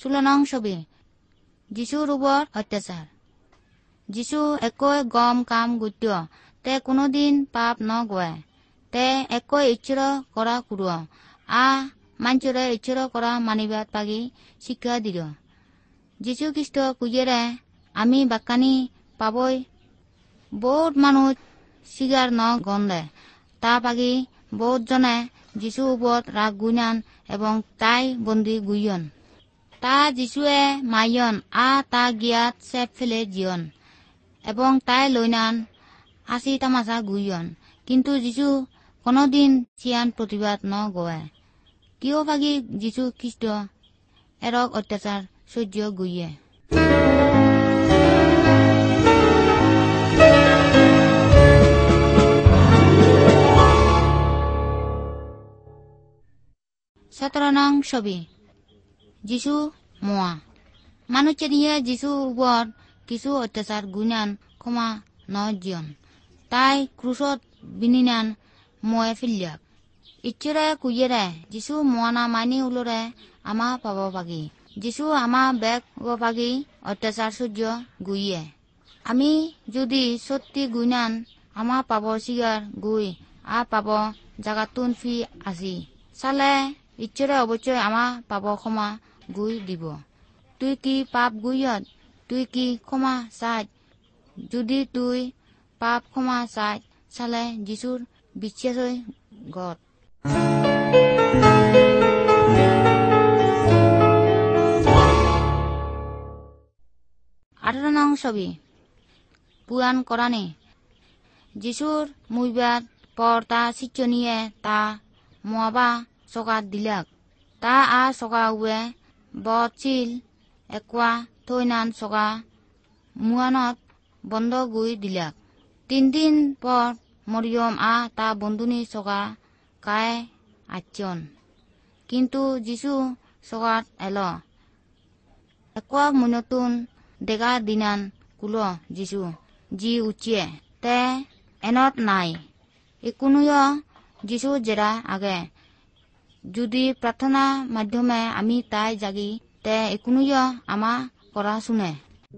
16 নং ছবি যীশুৰ ওপৰত অত্যাচাৰ। যীশু একোই গম কাম গুত্য তে কোনোদিন পাপ নগয়ে তে একোই ইচ্ছৰ কৰা কুৰ মাঞ্চৰে ইচ্ছৰ কৰা মানিবাত পাগি শিক্ষা দিল। যীশু খ্ৰীষ্ট কুজেৰে আমি বাক্কানি পাবই বহুত মানুহ চিগাৰ ন গন্ধে তা পাগি বহুত জনে যীশুৰ ওপৰত ৰাগ গুণান এবং তাই বন্দী গুইয়ন। তা যীশুৱে মাইয়ন তা গিয়াত চেপ ফেলে জিয়ন এবং তাই লৈনান আসি তামাশা গুইয়ন। কিন্তু যীশু কোনোদিন চিয়ান প্ৰতিবাদ নগয়ে কিয় পাগি যীশু খ্ৰীষ্ট এৰক অত্যাচাৰ সহ্য গুইয়ে। সতেরো নং ছবি যীশু মোয়া। মানুষেরিয়ে যীশুর উপর কিছু অত্যাচার গুণান ক্ষমা নজিয়ন তাই ক্রুশত বিনিনান ময়ে ফিলিয়াক। ইচ্ছরে কুইয়েরে যীশু মোয়ানা মাইনি উলরে আমা পাব পাগি যীশু আমা বেগ পাগি অত্যাচার সহ্য গুইয়ে। আমি যদি সত্যি গুইনান আমা পাব সিগার গুই পাব জাগাতুন ফি আসি চালে ইচ্ছরে অবশ্যই আমা পাব ক্ষমা গুই দিব। তুই কি পাপ গুইয়ত তুই কি ক্ষমা চাই যদি তুই পাপ ক্ষমা চাই চালে যীশুর বিশ্বাস গত। 18 নং ছবি পুয়ান করানি যীশুর মুইবাদ পর তা শিক্ষণীয় তা মোয়াবা সকাত দিলাক তা সকা উয়ে বদ চিল একোয়া থৈনান সকা মুয়ানত বন্ধ গুই দিলাক। 3 দিন পর মরিয়ম তা বন্ধুনি সকা কায় আচন কিন্তু যীশু সকাত এল একোয়া মুনতুন দেখা দিনান কুল যীশু জি উচিয়ে তে এনত নাই একুনুয় যীশু জেরা আগে যদি প্রার্থনা মাধ্যমে আমি তাই জাগি তে একুনুয় আমা করা শুনে।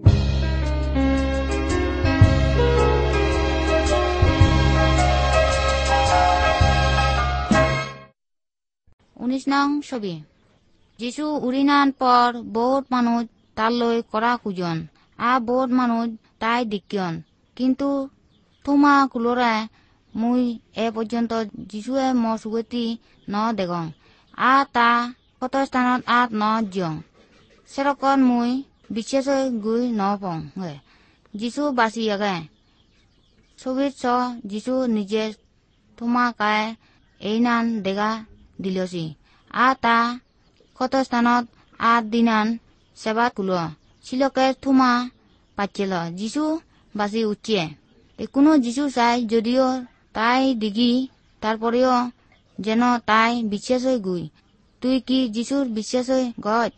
19 নং ছবি যীশু উড়িনান পর বহুত মানুষ তালৈ করা খুঁজন বহুত মানুষ তাই দেখিয়ন কিন্তু থুমা কুলরে মুই এ পর্যন্ত যীশুয়ে ম সুগতি ন দেগং তা কত স্থানত ন জিয়ং সেরকম মুই বিশ্বাস গুই ন পং যীশু বাঁচি আগে ছবিত যীশু নিজে থুমা কায় এই নান দেখা দিলছি তা কত স্থানত দিনান সেবাত কুল শিলকে থুমা পাচ্ছিল যীশু বাঁচি উঠিয়ে একুনো যীশু চাই যদিও তাই দিঘি তারপরেও যেন তাই বিশ্বাস গুই তুই কি যীশুর বিশ্বাস গত।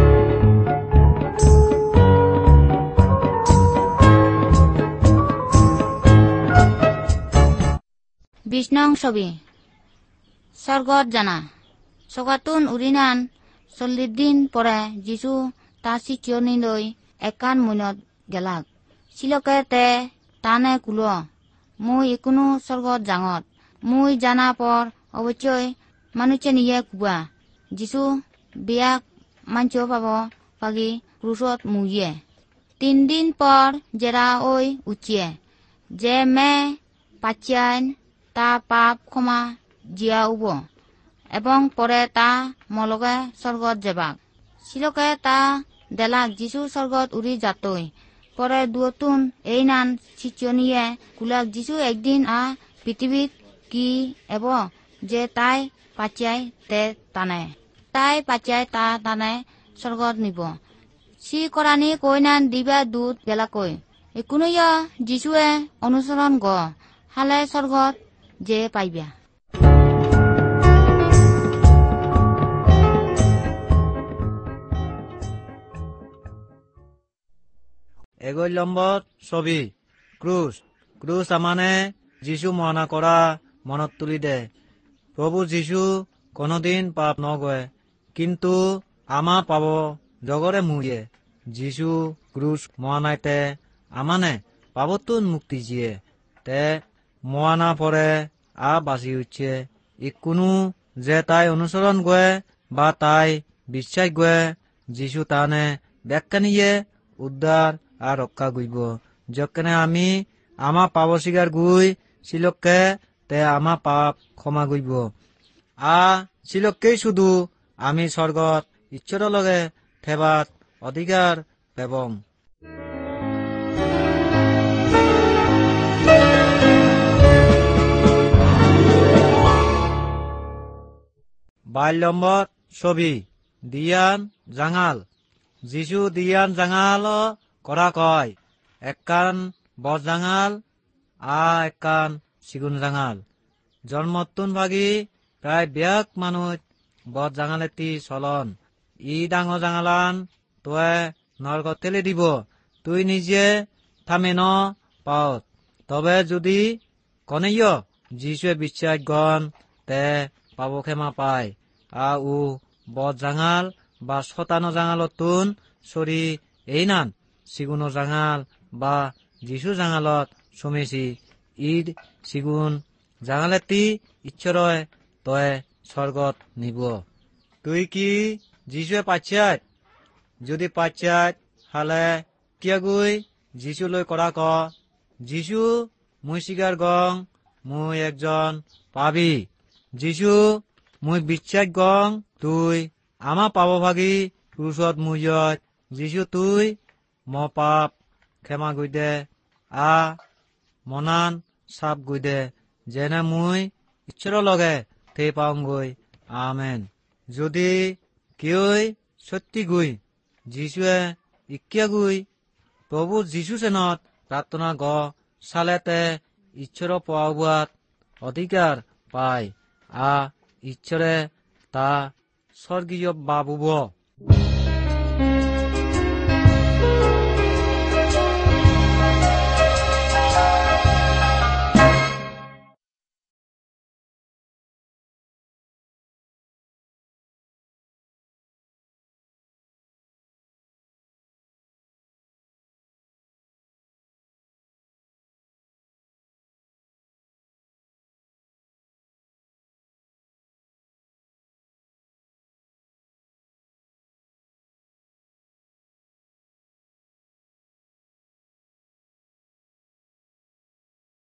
20 নং ছবি স্বর্গত জানা সগাতুন উড়িনান 40 দিন পরে যীশু তা শিক্ষণী লৈ একান মনত গেলাক শিলকে তে টানে কুল মুই একুনো স্বর্গত জাঙত মুই জানা পর অবশ্যই মানুষে নিয়ে কুবা যীশু বিয়াক মাঞ্চ পাব পাগি ক্রুশত মুইয়ে 3 দিন পর জেরা ওই উচিয়ে যে মে পাচ্যান তা পাপ ক্ষমা জিয়া উব এবং পরে তা মলগে স্বর্গত যাবাক শিলকে তা দেলাক যীশু স্বর্গত উড়ি যাতই পরে দুয়তুন এই নান শিক্ষণীয় কুলাক যীশু একদিন পৃথিবীত কি এব যে তাই পাচ্যাই তে টানে তাই পাচ্যাই তা টানে স্বর্গত নিব সি কৰানি কইনান দিবা দুধ গেলাকৈ একুনুয়া যীশুয়ে অনুসরণ গ হালে স্বর্গত যে পাইবা। এগৈ নম্বর ছবি ক্রুশ ক্রুশ আমানে যীশু মহানা করা মনত তুলি দে প্রভু যীশু কোনদিন পাপ নগয়ে কিন্তু আমা পাব জগরে মুয়ে যিশু ক্রুশ মহানাইতে আমানে পাবতুন মুক্তি জিয়ে তে মহানা পরে বাঁচি উঠছে কোনো যে তাই অনুসরণ গয়ে বা তাই বিশ্বাস গয়ে যিশু তানে ব্যাখ্যা নিয়ে উদ্ধার আর রক্ষা গইব যখনে আমি আমা পাব স্বীকার গুই শিলককে তে আমা পাপ ক্ষমা গইব শিলককেই শুধু আমি স্বর্গত ঈশ্বৰৰ লগে থেবাত অধিকার পেবং। বাল্যম্বর ছবি দিয়ান জাঙাল যিশু দিয়ান জাঙাল করা কয় একখান বজ জাঙাল একখান সিগুন জাঙাল জন্মতুন ভাগি প্রায় ব্যাক মানুষ বজ জাঙালেতি চলন ডাঙর জাঙালান তয়ে নরকত ঠেলে দিব তুই নিজে থামে ন পাওত তবে যদি কনেয় যিশুয়ে বিশ্বাস গণ তে পাব ক্ষমা পায় উ বজ জাঙাল বা শতানো জাঙালতুন সরি এই নান সিগুনো জাঙাল বা যিশু জাঙালত সমেছি সিগুন জাঙালেতি ঈশ্বরয় তয়ে স্বর্গত নিব। তুই কি যিশুয়ে পাচ্ছাত যদি পাচ্ছাত হালে কিয়া গুই যিশু লৈ করা ক যিশু মুই স্বীকার গং মুই একজন পাবি যিশু মুই বিশ্বাস গং তুই আমা পাব ভাগি ক্রুশত মুইয়ত যিশু তুই ম পাপ ক্ষমা গই দে মনান সাপ গই দে যেনে মুই ঈশ্বৰৰ লগে থে পাওঁগৈ আমেন। যদি কেউই সত্যি গুই যিশুয়ে ইকিয়া গুই প্রভু যিশু সেনত প্রার্থনা গ সালেতে ঈশ্বর পাওয়াত অধিকার পায় ঈশ্বরে তা স্বর্গীয় বাবুব।